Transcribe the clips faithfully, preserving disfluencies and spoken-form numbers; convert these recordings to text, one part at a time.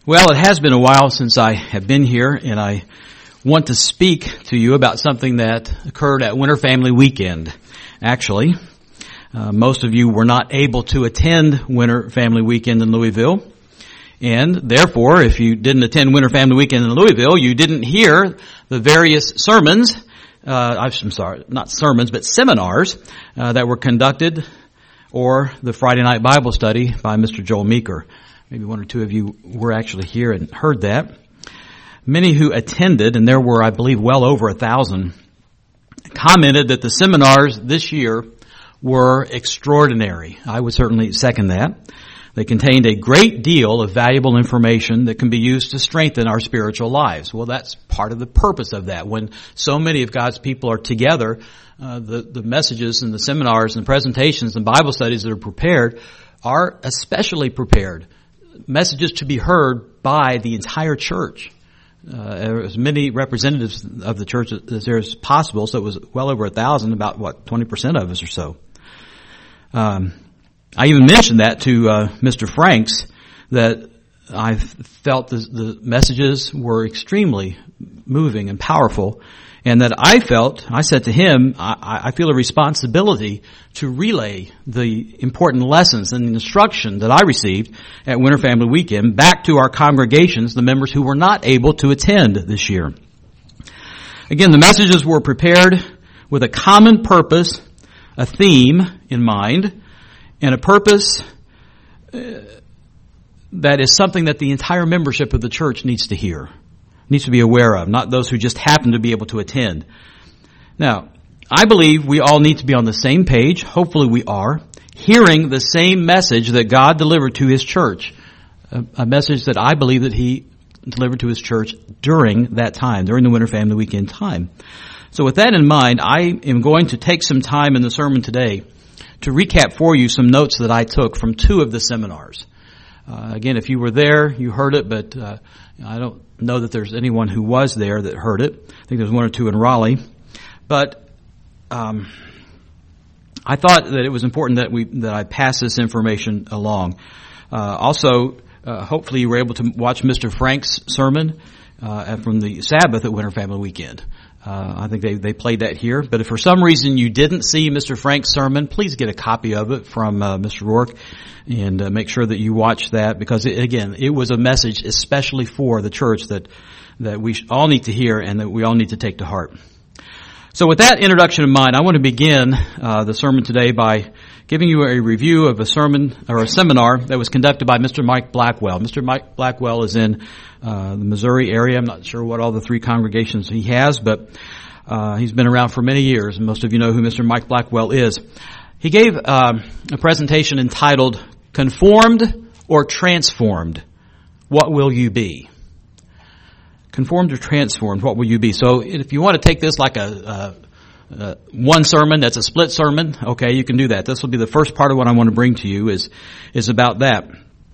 Well, it has been a while since I have been here, and I want to speak to you about something that occurred at Winter Family Weekend. Actually, uh, most of you were not able to attend Winter Family Weekend in Louisville, and therefore, if you didn't attend Winter Family Weekend in Louisville, you didn't hear the various sermons, uh, I'm sorry, not sermons, but seminars uh, that were conducted, or the Friday night Bible study by Mister Joel Meeker. Maybe one or two of you were actually here and heard that. Many who attended, and there were, I believe, well over a thousand, commented that the seminars this year were extraordinary. I would certainly second that. They contained a great deal of valuable information that can be used to strengthen our spiritual lives. Well, that's part of the purpose of that. When so many of God's people are together, uh, the, the messages and the seminars and presentations and Bible studies that are prepared are especially prepared. Messages to be heard by the entire church. Uh, as many representatives of the church as there is possible, so it was well over a thousand, about what, twenty percent of us or so. Um, I even mentioned that to uh, Mister Franks, that I felt the, the messages were extremely moving and powerful, and that I felt, I said to him, I, I feel a responsibility to relay the important lessons and instruction that I received at Winter Family Weekend back to our congregations, the members who were not able to attend this year. Again, the messages were prepared with a common purpose, a theme in mind, and a purpose uh, that is something that the entire membership of the church needs to hear, needs to be aware of, not those who just happen to be able to attend. Now, I believe we all need to be on the same page, hopefully we are, hearing the same message that God delivered to His church, a, a message that I believe that He delivered to His church during that time, during the Winter Family Weekend time. So with that in mind, I am going to take some time in the sermon today to recap for you some notes that I took from two of the seminars. Uh, again, if you were there, you heard it, but uh, I don't know that there's anyone who was there that heard it. I think there's one or two in Raleigh. But um, I thought that it was important that we that I pass this information along. Uh, also, uh, hopefully you were able to watch Mister Frank's sermon uh, from the Sabbath at Winter Family Weekend. Uh, I think they, they played that here. But if for some reason you didn't see Mister Frank's sermon, please get a copy of it from uh, Mister Rourke and uh, make sure that you watch that, because, it, again, it was a message especially for the church that that we all need to hear and that we all need to take to heart. So with that introduction in mind, I want to begin uh, the sermon today by giving you a review of a sermon or a seminar that was conducted by Mister Mike Blackwell. Mister Mike Blackwell is in uh, the Missouri area. I'm not sure what all the three congregations he has, but uh, he's been around for many years, and most of you know who Mister Mike Blackwell is. He gave uh, a presentation entitled, "Conformed or Transformed? What Will You Be?" Conformed or transformed, what will you be? So if you want to take this like a, a, a one sermon that's a split sermon, okay, you can do that. This will be the first part of what I want to bring to you is is about that.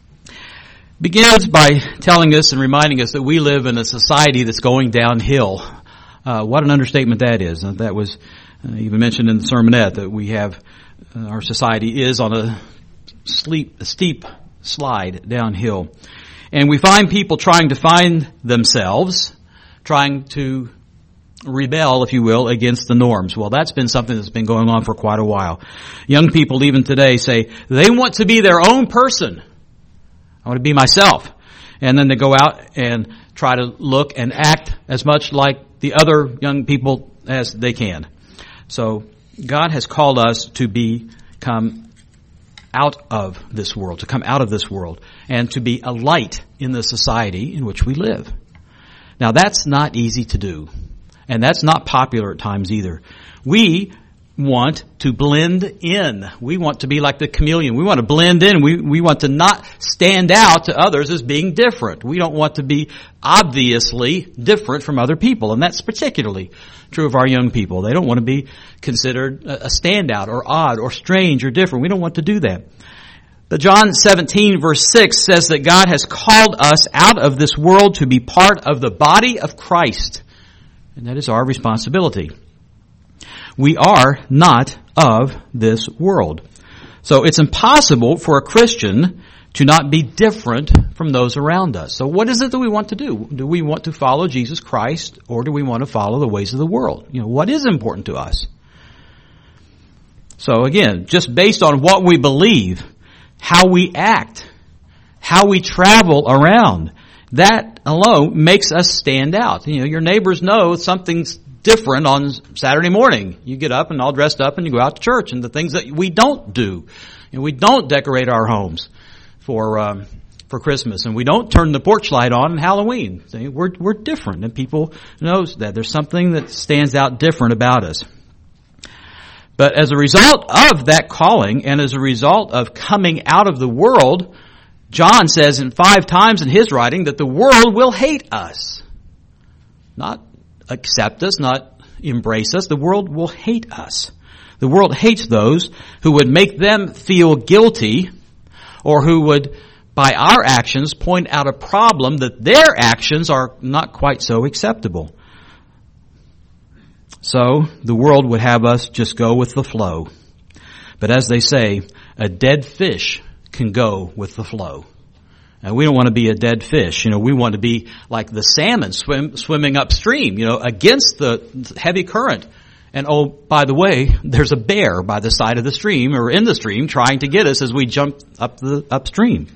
Begins by telling us and reminding us that we live in a society that's going downhill. Uh, what an understatement that is. Uh, that was uh, even mentioned in the sermonette, that we have, uh, our society is on a, sleep, a steep slide downhill. And we find people trying to find themselves, trying to rebel, if you will, against the norms. Well, that's been something that's been going on for quite a while. Young people even today say they want to be their own person. I want to be myself. And then they go out and try to look and act as much like the other young people as they can. So God has called us to become out of this world, to come out of this world, and to be a light in the society in which we live. Now, that's not easy to do, and that's not popular at times either. We want to blend in. We want to be like the chameleon. We want to blend in. We, we want to not stand out to others as being different. We don't want to be obviously different from other people, and that's particularly true of our young people. They don't want to be considered a standout or odd or strange or different. We don't want to do that. But John seventeen verse six says that God has called us out of this world to be part of the body of Christ. And that is our responsibility. We are not of this world. So it's impossible for a Christian to not be different from those around us. So what is it that we want to do? Do we want to follow Jesus Christ, or do we want to follow the ways of the world? You know, what is important to us? So again, just based on what we believe, how we act, how we travel around, that alone makes us stand out. You know, your neighbors know something's different on Saturday morning. You get up and all dressed up and you go out to church, and the things that we don't do. You know, we don't decorate our homes for um, for Christmas, and we don't turn the porch light on on Halloween. See, we're we're different, and people knows that there's something that stands out different about us. But as a result of that calling, and as a result of coming out of the world, John says in five times in his writing that the world will hate us, not accept us, not embrace us. The world will hate us. The world hates those who would make them feel guilty, or who would, by our actions, point out a problem that their actions are not quite so acceptable. So the world would have us just go with the flow. But as they say, a dead fish can go with the flow. And we don't want to be a dead fish. You know, we want to be like the salmon swim, swimming upstream, you know, against the heavy current. And oh, by the way, there's a bear by the side of the stream or in the stream trying to get us as we jump up the upstream.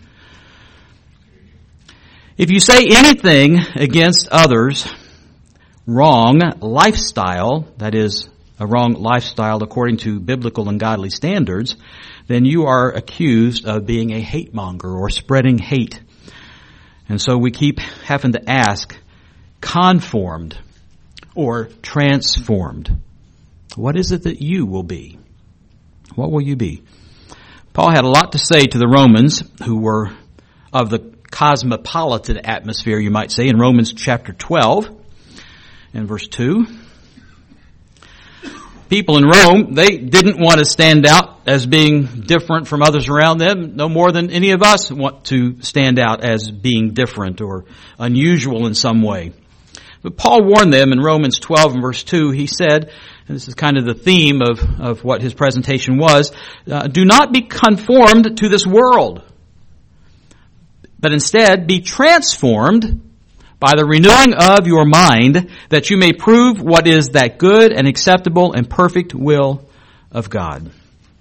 If you say anything against others' wrong lifestyle, that is, a wrong lifestyle according to biblical and godly standards, then you are accused of being a hate monger or spreading hate. And so we keep having to ask, conformed or transformed. What is it that you will be? What will you be? Paul had a lot to say to the Romans, who were of the cosmopolitan atmosphere, you might say, in Romans chapter twelve and verse two. People in Rome, they didn't want to stand out as being different from others around them, no more than any of us want to stand out as being different or unusual in some way. But Paul warned them in Romans twelve and verse two. He said, and this is kind of the theme of, of what his presentation was, uh, do not be conformed to this world, but instead be transformed by the renewing of your mind, that you may prove what is that good and acceptable and perfect will of God.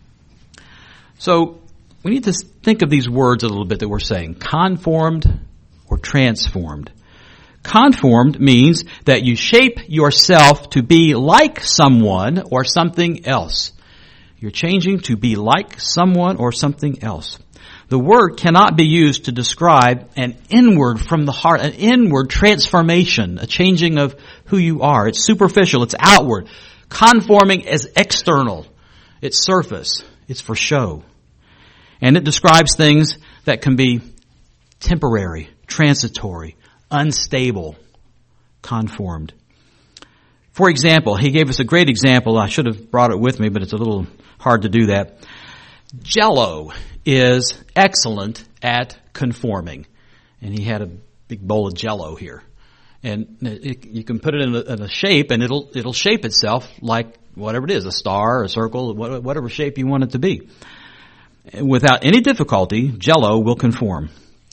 So we need to think of these words a little bit that we're saying. Conformed or transformed. Conformed means that you shape yourself to be like someone or something else. You're changing to be like someone or something else. The word cannot be used to describe an inward from the heart, an inward transformation, a changing of who you are. It's superficial, it's outward. Conforming is external. It's surface. It's for show. And it describes things that can be temporary, transitory, unstable, conformed. For example, he gave us a great example. I should have brought it with me, but it's a little hard to do that. Jell-O is excellent at conforming. And he had a big bowl of Jell-O here. And it, you can put it in a, in a shape, and it'll it'll shape itself like whatever it is, a star, a circle, whatever shape you want it to be. Without any difficulty, Jell-O will conform.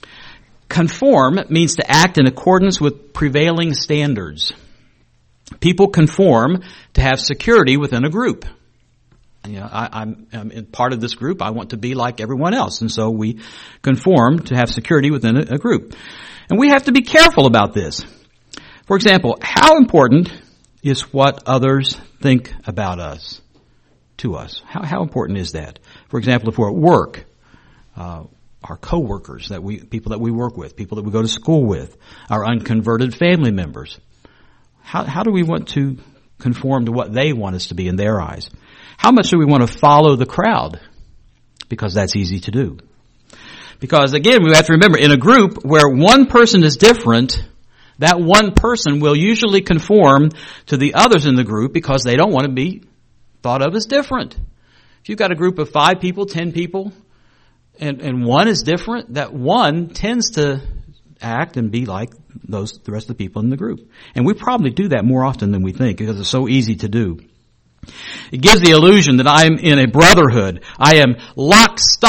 Conform means to act in accordance with prevailing standards. People conform to have security within a group. You know, I, I'm, I'm in part of this group. I want to be like everyone else. And so we conform to have security within a, a group. And we have to be careful about this. For example, how important is what others think about us, to us? How, how important is that? For example, if we're at work, uh, our coworkers, that we, people that we work with, people that we go to school with, our unconverted family members. How, how do we want to conform to what they want us to be in their eyes? How much do we want to follow the crowd? Because that's easy to do. Because again, we have to remember, in a group where one person is different, that one person will usually conform to the others in the group because they don't want to be thought of as different. If you've got a group of five people, ten people, and, and one is different, that one tends to act and be like those the rest of the people in the group. And we probably do that more often than we think because it's so easy to do. It gives the illusion that I'm in a brotherhood. I am lock, stop,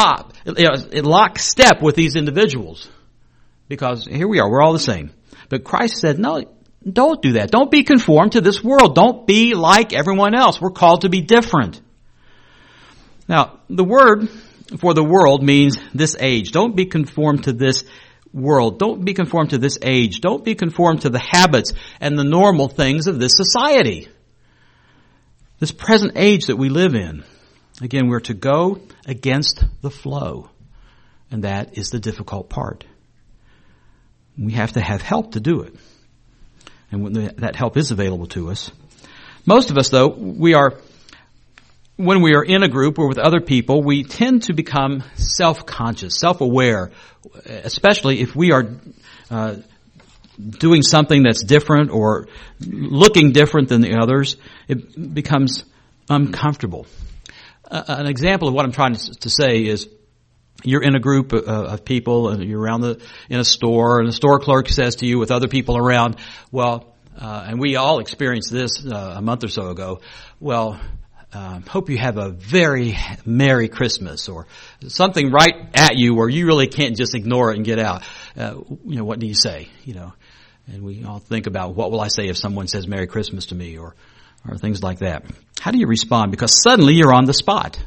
you know, in lockstep with these individuals. Because here we are, we're all the same. But Christ said, no, don't do that. Don't be conformed to this world. Don't be like everyone else. We're called to be different. Now, the word for the world means this age. Don't be conformed to this world. Don't be conformed to this age. Don't be conformed to the habits and the normal things of this society. This present age that we live in. Again, we're to go against the flow. And that is the difficult part. We have to have help to do it. And when that help is available to us. Most of us, though, we are, when we are in a group or with other people, we tend to become self-conscious, self-aware, especially if we are uh, doing something that's different or looking different than the others. It becomes uncomfortable. Uh, an example of what I'm trying to, to say is, you're in a group of, of people, and you're around the in a store, and the store clerk says to you, with other people around, "Well," uh, and we all experienced this uh, a month or so ago. "Well, uh, hope you have a very Merry Christmas," or something right at you where you really can't just ignore it and get out. Uh, you know, what do you say? You know, and we all think about, what will I say if someone says Merry Christmas to me, or or things like that. How do you respond? Because suddenly you're on the spot.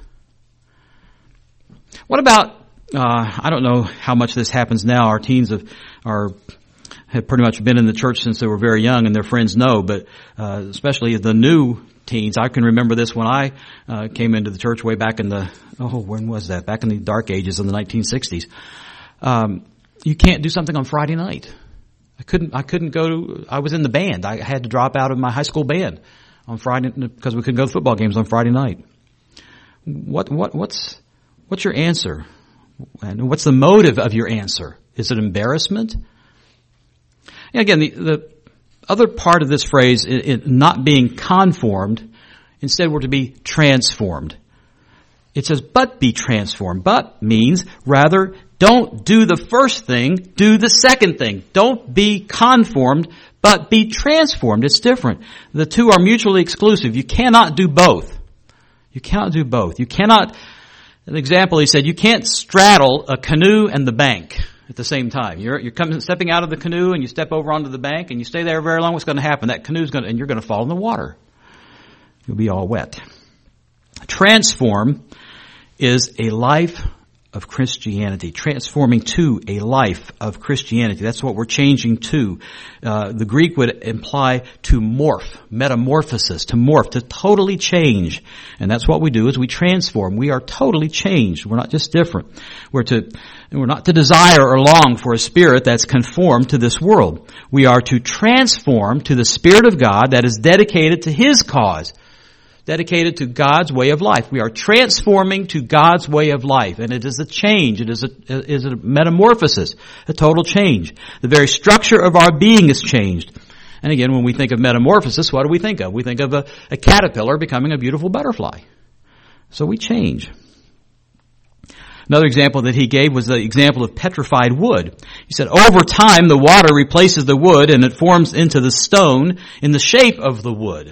What about, uh, I don't know how much this happens now. Our teens have, are, have pretty much been in the church since they were very young, and their friends know, but, uh, especially the new teens. I can remember this when I, uh, came into the church way back in the, oh, when was that? Back in the dark ages in the nineteen sixties. Um, you can't do something on Friday night. I couldn't, I couldn't go to, I was in the band. I had to drop out of my high school band on Friday, because we couldn't go to football games on Friday night. What, what, what's, What's your answer? And what's the motive of your answer? Is it embarrassment? And again, the, the other part of this phrase, it, it not being conformed, instead we're to be transformed. It says, but be transformed. But means, rather, don't do the first thing, do the second thing. Don't be conformed, but be transformed. It's different. The two are mutually exclusive. You cannot do both. You cannot do both. You cannot... An example, he said, you can't straddle a canoe and the bank at the same time. You're, you're coming, stepping out of the canoe and you step over onto the bank and you stay there very long. What's going to happen? That canoe's going to, and you're going to fall in the water. You'll be all wet. Transform is a life of Christianity, transforming to a life of Christianity. That's what we're changing to. Uh, the Greek would imply to morph, metamorphosis, to morph, to totally change. And that's what we do, is we transform. We are totally changed. We're not just different. We're to, we're not to desire or long for a spirit that's conformed to this world. We are to transform to the Spirit of God that is dedicated to His cause. Dedicated to God's way of life. We are transforming to God's way of life. And it is a change. It is a, it is a metamorphosis. A total change. The very structure of our being is changed. And again, when we think of metamorphosis, what do we think of? We think of a, a caterpillar becoming a beautiful butterfly. So we change. Another example that he gave was the example of petrified wood. He said, over time, the water replaces the wood and it forms into the stone in the shape of the wood.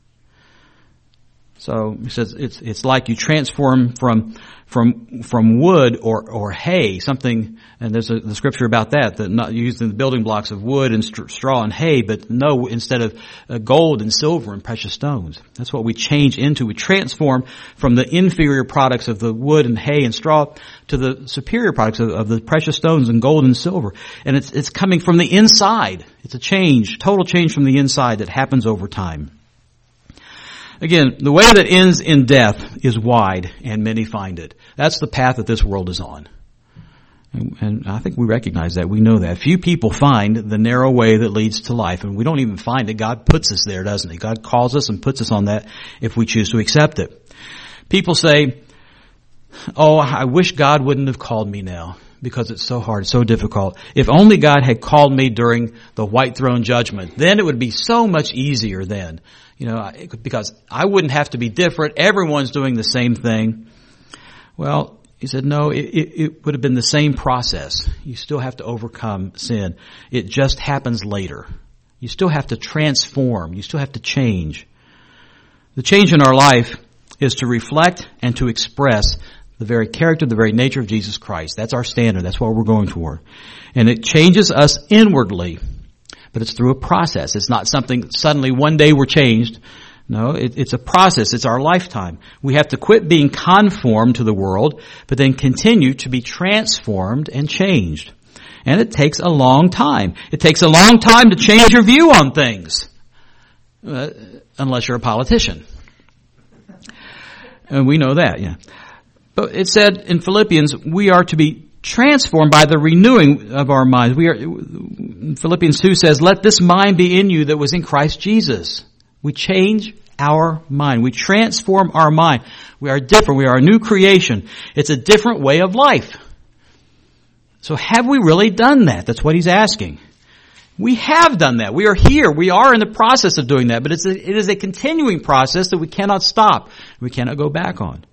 So he says it's it's like you transform from from from wood or or hay, something, and there's a the scripture about that, that not using the building blocks of wood and st- straw and hay, but no, instead of uh, gold and silver and precious stones. That's what we change into. We transform from the inferior products of the wood and hay and straw to the superior products of, of the precious stones and gold and silver. And it's it's coming from the inside. It's a change, total change from the inside that happens over time. Again, the way that ends in death is wide, and many find it. That's the path that this world is on. And, and I think we recognize that. We know that. Few people find the narrow way that leads to life, and we don't even find it. God puts us there, doesn't He? God calls us and puts us on that if we choose to accept it. People say, oh, I wish God wouldn't have called me now, because it's so hard, so difficult. If only God had called me during the white throne judgment, then it would be so much easier then. You know, because I wouldn't have to be different. Everyone's doing the same thing. Well, he said, no, it, it, it would have been the same process. You still have to overcome sin. It just happens later. You still have to transform. You still have to change. The change in our life is to reflect and to express the very character, the very nature of Jesus Christ. That's our standard. That's what we're going toward. And it changes us inwardly, but it's through a process. It's not something suddenly one day we're changed. No, it, it's a process. It's our lifetime. We have to quit being conformed to the world, but then continue to be transformed and changed. And it takes a long time. It takes a long time to change your view on things, uh, unless you're a politician. And we know that, yeah. But it said in Philippians, we are to be transformed by the renewing of our minds. We are, Philippians two says, let this mind be in you that was in Christ Jesus. We change our mind. We transform our mind. We are different. We are a new creation. It's a different way of life. So have we really done that? That's what he's asking. We have done that. We are here. We are in the process of doing that. But it's a, it is a continuing process that we cannot stop. We cannot go back on.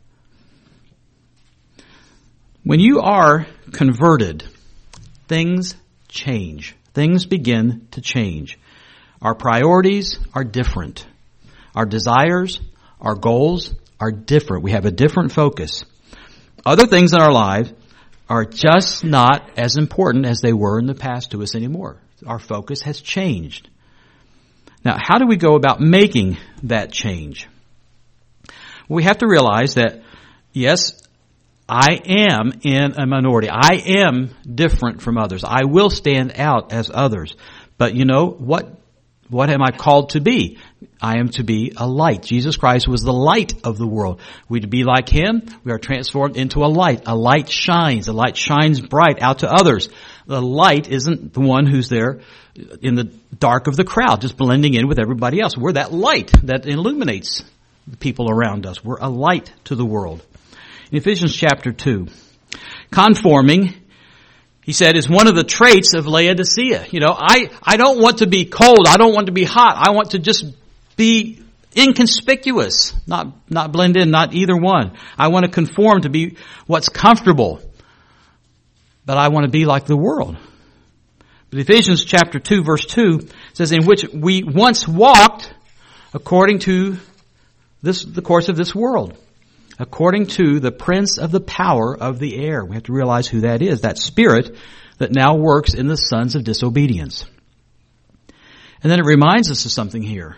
When you are converted, things change. Things begin to change. Our priorities are different. Our desires, our goals are different. We have a different focus. Other things in our lives are just not as important as they were in the past to us anymore. Our focus has changed. Now, how do we go about making that change? Well, we have to realize that, yes, I am in a minority. I am different from others. I will stand out as others. But you know, what, what am I called to be? I am to be a light. Jesus Christ was the light of the world. We to be like Him, we are transformed into a light. A light shines. A light shines bright out to others. The light isn't the one who's there in the dark of the crowd, just blending in with everybody else. We're that light that illuminates the people around us. We're a light to the world. In Ephesians chapter two, conforming, he said, is one of the traits of Laodicea. You know, I, I don't want to be cold. I don't want to be hot. I want to just be inconspicuous, not, not blend in, not either one. I want to conform to be what's comfortable. But I want to be like the world. But Ephesians chapter two verse two says, in which we once walked according to this, the course of this world. According to the prince of the power of the air. We have to realize who that is. That spirit that now works in the sons of disobedience. And then it reminds us of something here.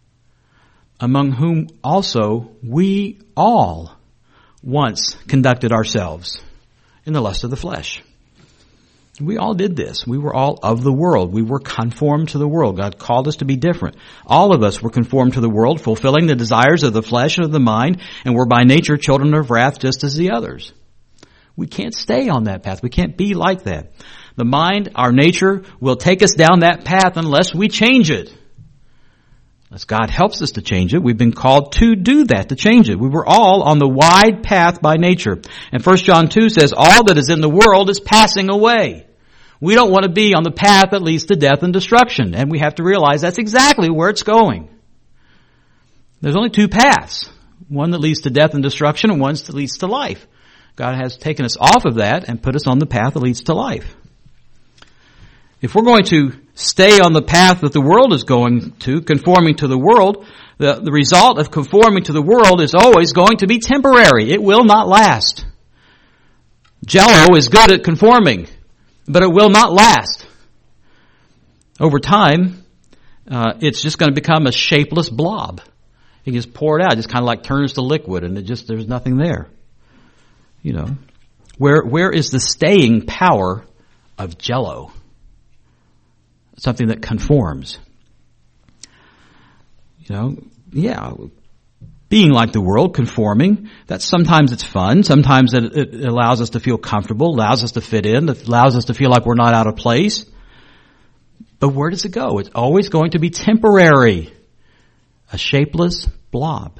Among whom also we all once conducted ourselves in the lust of the flesh. We all did this. We were all of the world. We were conformed to the world. God called us to be different. All of us were conformed to the world, fulfilling the desires of the flesh and of the mind, and were by nature children of wrath just as the others. We can't stay on that path. We can't be like that. The mind, our nature, will take us down that path unless we change it. Unless God helps us to change it. We've been called to do that, to change it. We were all on the wide path by nature. And First John two says, all that is in the world is passing away. We don't want to be on the path that leads to death and destruction. And we have to realize that's exactly where it's going. There's only two paths. One that leads to death and destruction, and one that leads to life. God has taken us off of that and put us on the path that leads to life. If we're going to stay on the path that the world is going to, conforming to the world, the, the result of conforming to the world is always going to be temporary. It will not last. Jell-O is good at conforming, but it will not last. Over time, uh, it's just going to become a shapeless blob. It gets poured out. It just kind of like turns to liquid, and it just there's nothing there. You know, where where is the staying power of Jell-O? Something that conforms. You know, yeah, being like the world, conforming, that sometimes it's fun. Sometimes it, it allows us to feel comfortable, allows us to fit in, it allows us to feel like we're not out of place. But where does it go? It's always going to be temporary. A shapeless blob.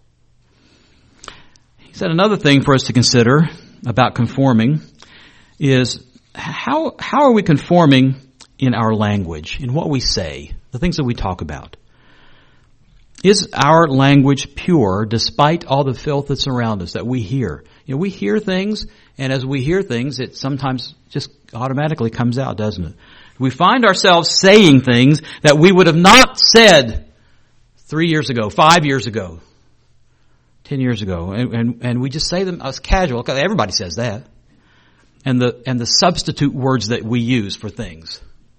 He said another thing for us to consider about conforming is how how are we conforming in our language, in what we say, the things that we talk about? Is our language pure despite all the filth that's around us that we hear? You know, we hear things, and as we hear things, it sometimes just automatically comes out, doesn't it? We find ourselves saying things that we would have not said three years ago, five years ago. ten years ago. And, and, and we just say them as casual. Everybody says that. And the, and the substitute words that we use for things.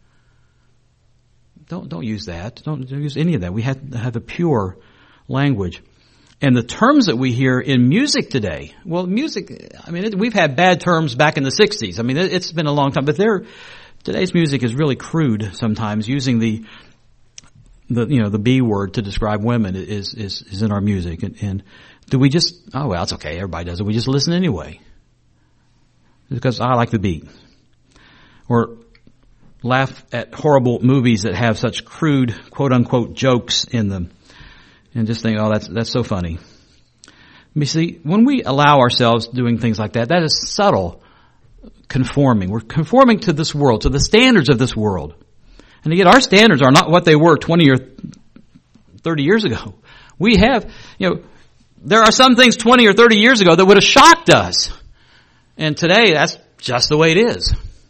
Don't, don't use that. Don't, don't use any of that. We have to have a pure language. And the terms that we hear in music today, well, music, I mean, it, we've had bad terms back in the sixties. I mean, it, it's been a long time, but they're, today's music is really crude sometimes. Using the, the, you know, the B word to describe women is, is, is in our music. And, and do we just, oh, well, it's okay. Everybody does it. We just listen anyway. Because I like the beat. Or laugh at horrible movies that have such crude, quote unquote, jokes in them. And just think, oh, that's, that's so funny. You see, when we allow ourselves doing things like that, that is subtle conforming. We're conforming to this world, to the standards of this world. And again, our standards are not what they were twenty or thirty years ago. We have, you know, there are some things twenty or thirty years ago that would have shocked us. And today, that's just the way it is.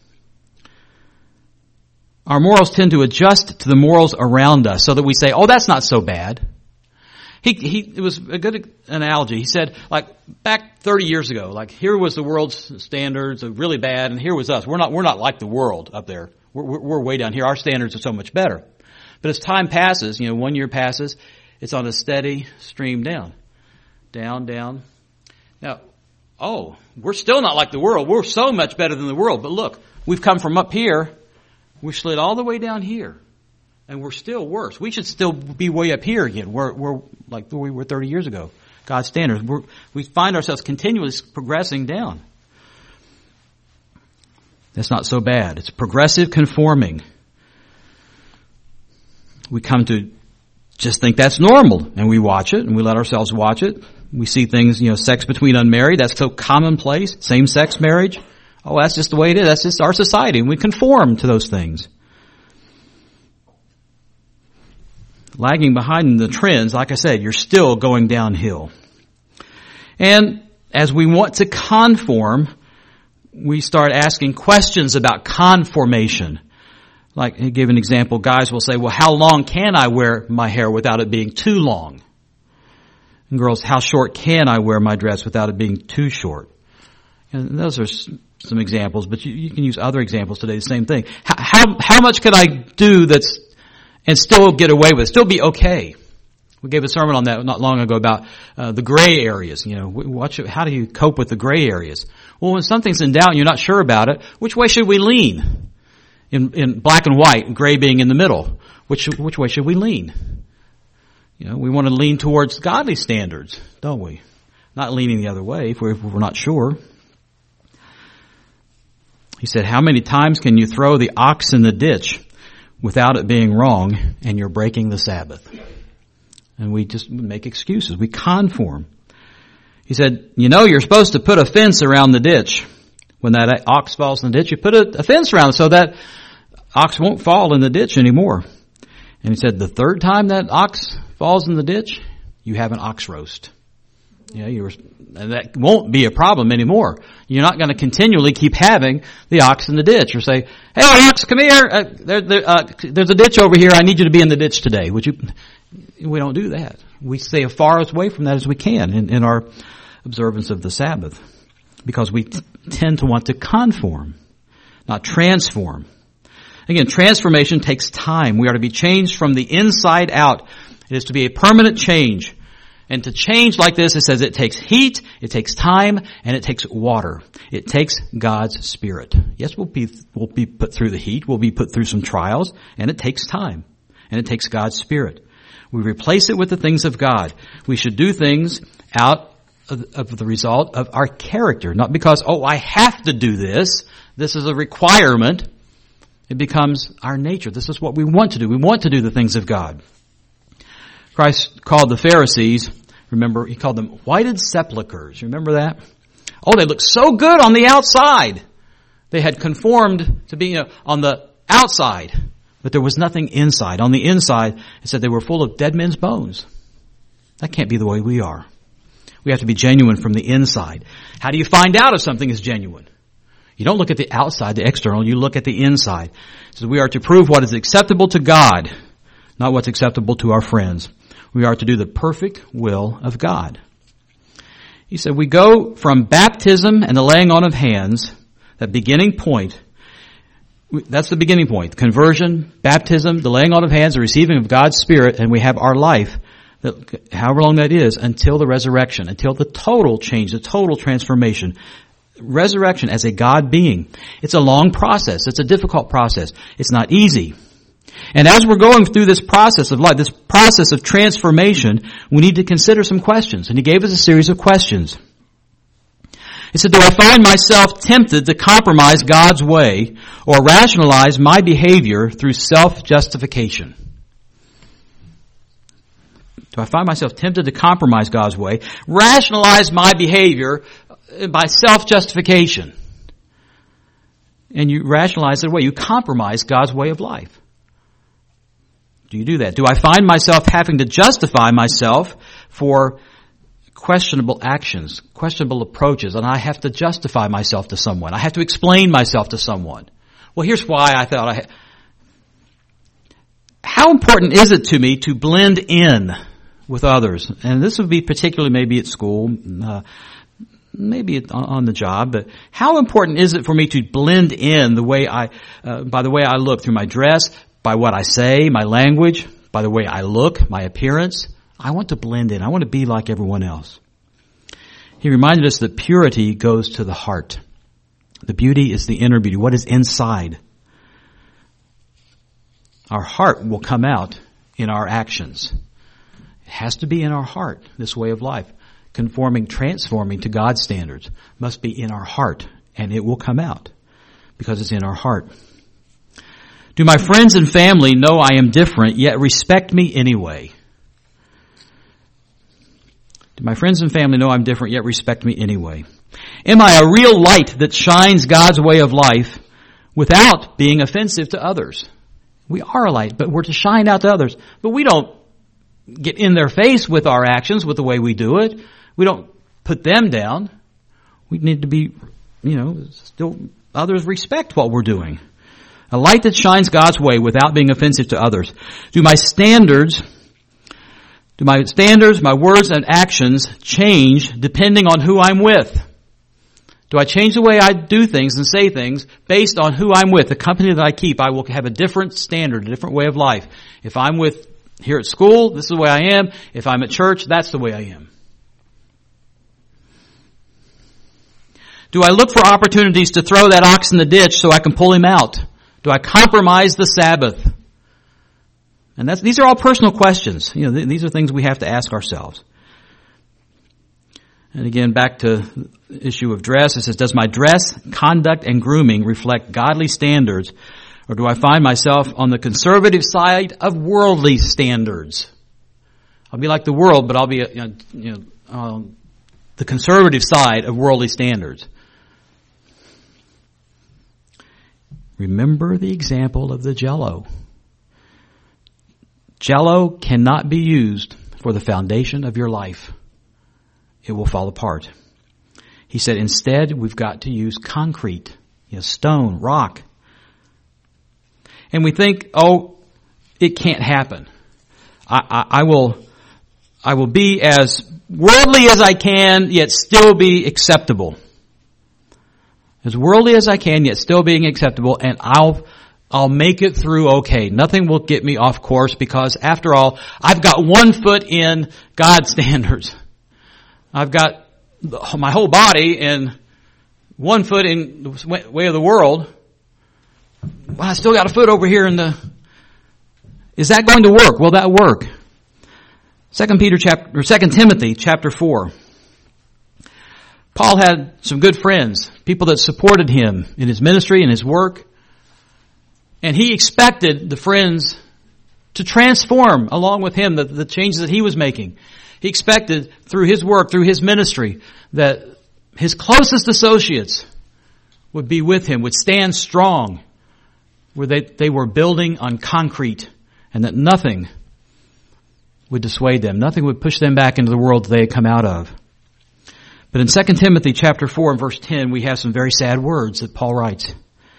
Our morals tend to adjust to the morals around us so that we say, oh, that's not so bad. He, he, it was a good analogy. He said, like, back thirty years ago, like, here was the world's standards of really bad, and here was us. We're not, we're not like the world up there. We're, we're, we're way down here. Our standards are so much better. But as time passes, you know, one year passes, it's on a steady stream down. Down, down. Now, oh, we're still not like the world. We're so much better than the world. But look, we've come from up here. We slid all the way down here. And we're still worse. We should still be way up here again. We're, we're like we were thirty years ago. God's standards. We're, we find ourselves continually progressing down. That's not so bad. It's progressive conforming. We come to just think that's normal. And we watch it and we let ourselves watch it. We see things, you know, sex between unmarried. That's so commonplace. Same-sex marriage. Oh, that's just the way it is. That's just our society. And we conform to those things. Lagging behind the trends, like I said, you're still going downhill. And as we want to conform, we start asking questions about conformation. Like, I give an example, guys will say, well, how long can I wear my hair without it being too long? And girls, how short can I wear my dress without it being too short? And those are some examples, but you, you can use other examples today, the same thing. How, how, how much could I do that's and still get away with it, still be okay? We gave a sermon on that not long ago about uh, the gray areas. You know, watch, how do you cope with the gray areas? Well, when something's in doubt and you're not sure about it, which way should we lean? In, in black and white, gray being in the middle. Which, which way should we lean? You know, we want to lean towards godly standards, don't we? Not leaning the other way if we're, if we're not sure. He said, how many times can you throw the ox in the ditch without it being wrong, and you're breaking the Sabbath? And we just make excuses. We conform. He said, you know, you're supposed to put a fence around the ditch. When that ox falls in the ditch, you put a, a fence around it so that ox won't fall in the ditch anymore. And he said, the third time that ox falls in the ditch, you have an ox roast. You know, you're, and that won't be a problem anymore. You're not going to continually keep having the ox in the ditch or say, hey, ox, come here. Uh, there, there, uh, there's a ditch over here. I need you to be in the ditch today. Would you? We don't do that. We stay as far away from that as we can in, in our observance of the Sabbath, because we t- tend to want to conform, not transform. Again, transformation takes time. We are to be changed from the inside out. It is to be a permanent change. And to change like this, it says it takes heat, it takes time, and it takes water. It takes God's Spirit. Yes, we'll be, we'll be put through the heat, we'll be put through some trials, and it takes time. And it takes God's Spirit. We replace it with the things of God. We should do things out of, of the result of our character. Not because, oh, I have to do this. This is a requirement. It becomes our nature. This is what we want to do. We want to do the things of God. Christ called the Pharisees, remember, he called them whited sepulchres. Remember that? Oh, they looked so good on the outside. They had conformed to being on the outside, but there was nothing inside. On the inside, it said they were full of dead men's bones. That can't be the way we are. We have to be genuine from the inside. How do you find out if something is genuine? You don't look at the outside, the external, you look at the inside. So we are to prove what is acceptable to God, not what's acceptable to our friends. We are to do the perfect will of God. He said, we go from baptism and the laying on of hands, that beginning point. That's the beginning point. Conversion, baptism, the laying on of hands, the receiving of God's Spirit, and we have our life, that, however long that is, until the resurrection, until the total change, the total transformation. Resurrection as a God being. It's a long process. It's a difficult process. It's not easy. And as we're going through this process of life, this process of transformation, we need to consider some questions. And he gave us a series of questions. He said, do I find myself tempted to compromise God's way or rationalize my behavior through self-justification? Do I find myself tempted to compromise God's way, rationalize my behavior by self-justification? And you rationalize it away. You compromise God's way of life. Do you do that? Do I find myself having to justify myself for questionable actions, questionable approaches, and I have to justify myself to someone? I have to explain myself to someone. Well, here's why I thought I had. How important is it to me to blend in with others? And this would be particularly maybe at school, uh, maybe on the job, but how important is it for me to blend in the way I, uh, by the way I look, through my dress, by what I say, my language, by the way I look, my appearance? I want to blend in. I want to be like everyone else. He reminded us that purity goes to the heart. The beauty is the inner beauty, what is inside. Our heart will come out in our actions. It has to be in our heart, this way of life. Conforming, transforming to God's standards must be in our heart, and it will come out because it's in our heart. Do my friends and family know I am different, yet respect me anyway? Do my friends and family know I'm different, yet respect me anyway? Am I a real light that shines God's way of life without being offensive to others? We are a light, but we're to shine out to others. But we don't get in their face with our actions, with the way we do it. We don't put them down. We need to be, you know, still others respect what we're doing. A light that shines God's way without being offensive to others. Do my standards, do my standards, my words and actions change depending on who I'm with? Do I change the way I do things and say things based on who I'm with? The company that I keep, I will have a different standard, a different way of life. If I'm with here at school, this is the way I am. If I'm at church, that's the way I am. Do I look for opportunities to throw that ox in the ditch so I can pull him out? Do I compromise the Sabbath? And that's, these are all personal questions. You know, th- these are things we have to ask ourselves. And again, back to the issue of dress. It says, does my dress, conduct, and grooming reflect godly standards, or do I find myself on the conservative side of worldly standards? I'll be like the world, but I'll be, you know, you know um, the conservative side of worldly standards. Remember the example of the Jell-O. Jell-O cannot be used for the foundation of your life. It will fall apart. He said, instead, we've got to use concrete, you know, stone, rock. And we think, oh, it can't happen. I, I, I will, I will be as worldly as I can, yet still be acceptable. As worldly as I can, yet still being acceptable, and I'll, I'll make it through okay. Nothing will get me off course because, after all, I've got one foot in God's standards. I've got my whole body and one foot in the way of the world. Well, I still got a foot over here in the... Is that going to work? Will that work? Second Peter chapter, or Second Timothy chapter four. Paul had some good friends, people that supported him in his ministry and his work. And he expected the friends to transform along with him the, the changes that he was making. He expected through his work, through his ministry, that his closest associates would be with him, would stand strong, where they, they were building on concrete, and that nothing would dissuade them. Nothing would push them back into the world that they had come out of. But in Second Timothy chapter four and verse ten, we have some very sad words that Paul writes.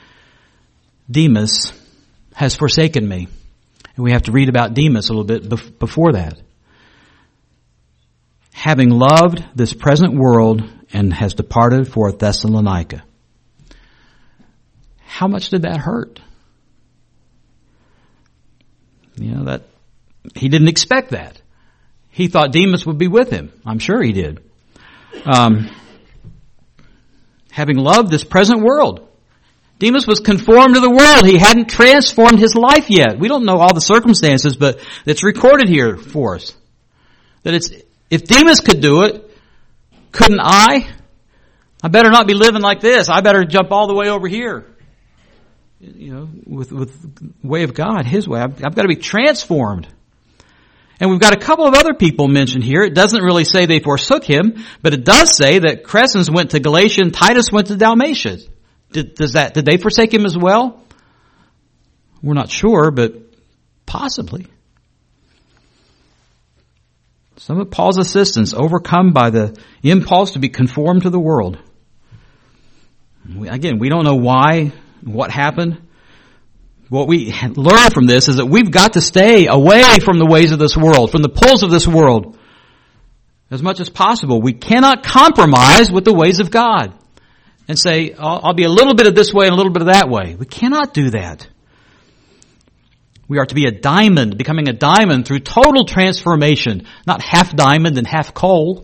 Demas has forsaken me. And we have to read about Demas a little bit before that. having loved this present world and has departed for Thessalonica. How much did that hurt? You know, that he didn't expect that. He thought Demas would be with him. I'm sure he did. Um, having loved this present world. Demas was conformed to the world. He hadn't transformed his life yet. We don't know all the circumstances, but it's recorded here for us. That it's, if Demas could do it, couldn't I? I better not be living like this. I better jump all the way over here. You know, with, with the way of God, His way. I've, I've got to be transformed. And we've got a couple of other people mentioned here. It doesn't really say they forsook him, but it does say that Crescens went to Galatia and Titus went to Dalmatia. Did, does that, did they forsake him as well? We're not sure, but possibly. Some of Paul's assistants overcome by the impulse to be conformed to the world. We, again, we don't know why, what happened. What we learn from this is that we've got to stay away from the ways of this world, from the pulls of this world, as much as possible. We cannot compromise with the ways of God and say, I'll, I'll be a little bit of this way and a little bit of that way. We cannot do that. We are to be a diamond, becoming a diamond through total transformation, not half diamond and half coal.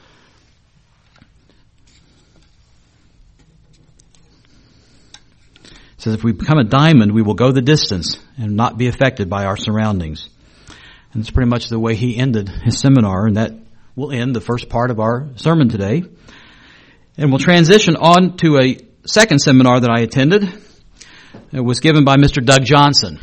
It says if we become a diamond, we will go the distance and not be affected by our surroundings. And it's pretty much the way he ended his seminar, and that will end the first part of our sermon today. And we'll transition on to a second seminar that I attended. It was given by Mister Doug Johnson.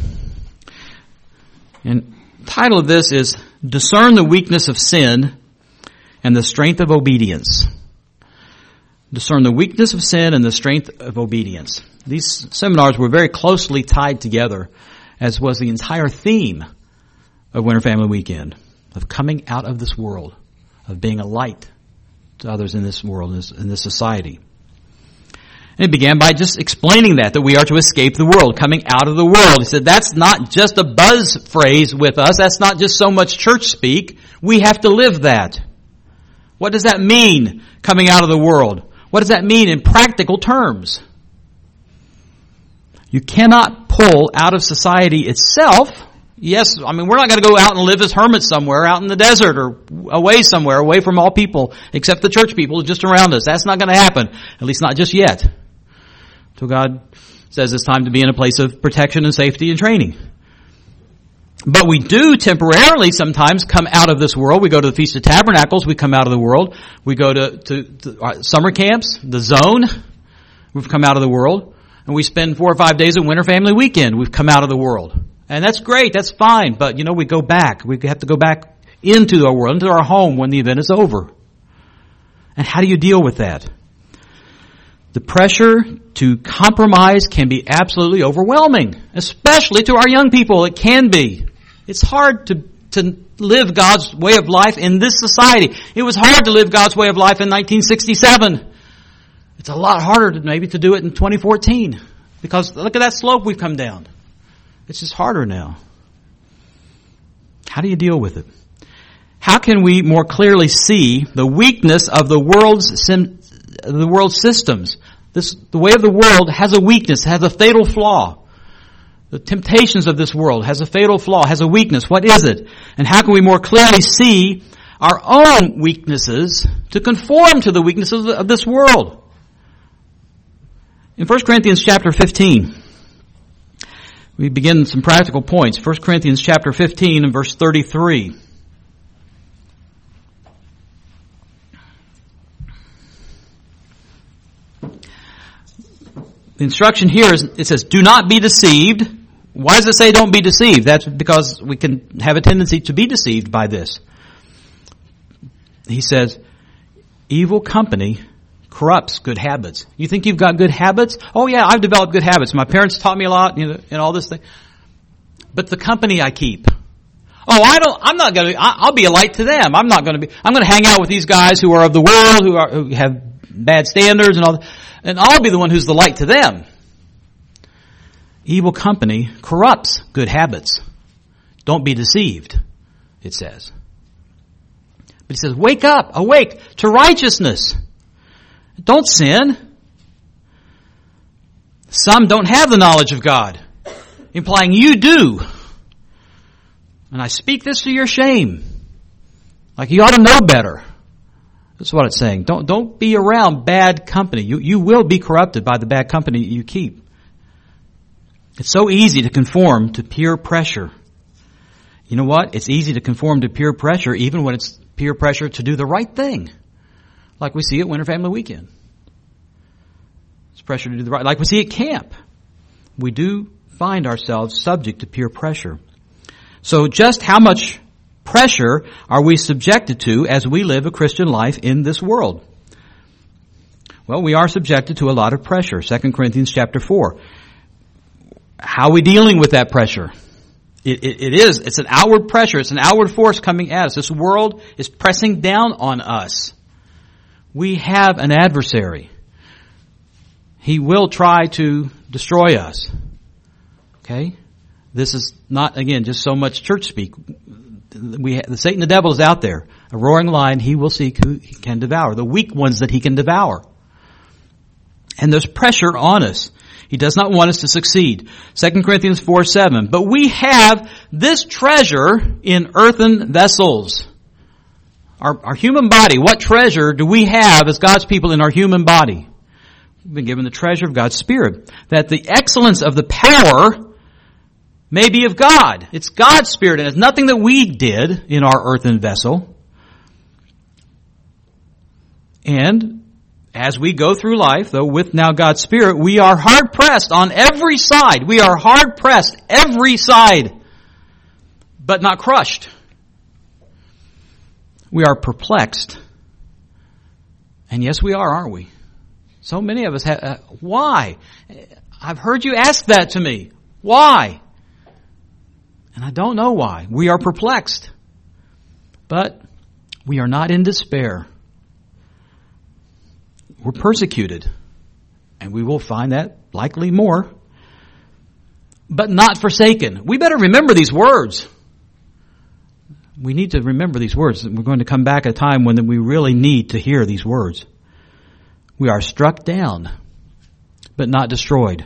And the title of this is Discern the Weakness of Sin and the Strength of Obedience. Discern the weakness of sin and the strength of obedience. These seminars were very closely tied together, as was the entire theme of Winter Family Weekend, of coming out of this world, of being a light to others in this world, in this society. And it began by just explaining that, that we are to escape the world, coming out of the world. He said that's not just a buzz phrase with us. That's not just so much church speak. We have to live that. What does that mean, coming out of the world? What does that mean in practical terms? You cannot pull out of society itself. Yes, I mean, we're not going to go out and live as hermits somewhere out in the desert or away somewhere, away from all people except the church people just around us. That's not going to happen, at least not just yet. Till God says it's time to be in a place of protection and safety and training. But we do temporarily sometimes come out of this world. We go to the Feast of Tabernacles, we come out of the world. We go to, to, to summer camps, the zone, we've come out of the world. And we spend four or five days at Winter Family Weekend, we've come out of the world. And that's great, that's fine, but you know, we go back. We have to go back into our world, into our home when the event is over. And how do you deal with that? The pressure to compromise can be absolutely overwhelming, especially to our young people. It can be. It's hard to, to live God's way of life in this society. It was hard to live God's way of life in nineteen sixty-seven. It's a lot harder to maybe to do it in twenty fourteen because look at that slope we've come down. It's just harder now. How do you deal with it? How can we more clearly see the weakness of the world's sim, the world's systems? This, the way of the world has a weakness, has a fatal flaw. The temptations of this world has a fatal flaw, has a weakness. What is it? And how can we more clearly see our own weaknesses to conform to the weaknesses of this world? In First Corinthians chapter fifteen, we begin some practical points. First Corinthians chapter fifteen and verse thirty-three. The instruction here is, it says, do not be deceived. Why does it say don't be deceived? That's because we can have a tendency to be deceived by this. He says, evil company corrupts good habits. You think you've got good habits? Oh yeah, I've developed good habits. My parents taught me a lot, you know, and all this thing. But the company I keep. Oh, I don't, I'm not going to, I'll be a light to them. I'm not going to be, I'm going to hang out with these guys who are of the world, who are, who have bad standards and all that. And I'll be the one who's the light to them. Evil company corrupts good habits. Don't be deceived, it says. But he says, wake up, awake to righteousness. Don't sin. Some don't have the knowledge of God, implying you do. And I speak this to your shame. Like you ought to know better. That's what it's saying. Don't, don't be around bad company. You, you will be corrupted by the bad company you keep. It's so easy to conform to peer pressure. You know what? It's easy to conform to peer pressure even when it's peer pressure to do the right thing. Like we see at Winter Family Weekend. It's pressure to do the right, like we see at camp. We do find ourselves subject to peer pressure. So just how much pressure are we subjected to as we live a Christian life in this world? Well, we are subjected to a lot of pressure. Second Corinthians chapter four. How are we dealing with that pressure? It, it, it is, it's an outward pressure. It's an outward force coming at us. This world is pressing down on us. We have an adversary. He will try to destroy us. Okay? This is not, again, just so much church speak. We, the Satan, the devil is out there. A roaring lion, he will seek who he can devour. The weak ones that he can devour. And there's pressure on us. He does not want us to succeed. Second Corinthians four seven. But we have this treasure in earthen vessels. Our, our human body, what treasure do we have as God's people in our human body? We've been given the treasure of God's Spirit. That the excellence of the power may be of God. It's God's Spirit, and it's nothing that we did in our earthen vessel. And as we go through life, though, with now God's Spirit, we are hard-pressed on every side. We are hard-pressed every side, but not crushed. We are perplexed. And yes, we are, aren't we? So many of us have, uh, why? I've heard you ask that to me. Why? And I don't know why. We are perplexed. But we are not in despair. We're persecuted. And we will find that likely more. But not forsaken. We better remember these words. We need to remember these words. We're going to come back at a time when we really need to hear these words. We are struck down, but not destroyed.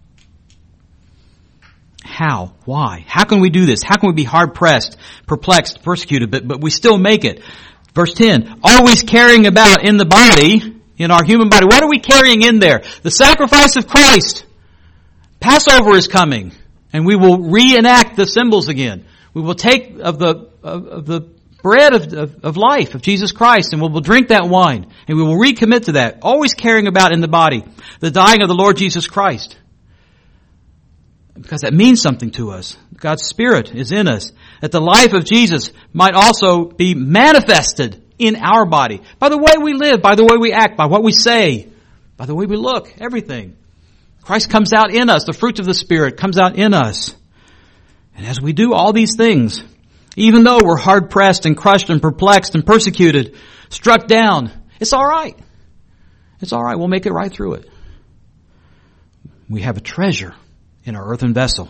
How? Why? How can we do this? How can we be hard-pressed, perplexed, persecuted, but, but we still make it? Verse ten, always carrying about in the body, in our human body. What are we carrying in there? The sacrifice of Christ. Passover is coming, and we will reenact the symbols again. We will take of the of, of the bread of, of, of life, of Jesus Christ, and we will drink that wine, and we will recommit to that, always carrying about in the body the dying of the Lord Jesus Christ. Because that means something to us. God's Spirit is in us. That the life of Jesus might also be manifested in our body. By the way we live, by the way we act, by what we say, by the way we look, everything. Christ comes out in us. The fruit of the Spirit comes out in us. And as we do all these things, even though we're hard-pressed and crushed and perplexed and persecuted, struck down, it's all right. It's all right. We'll make it right through it. We have a treasure in our earthen vessel.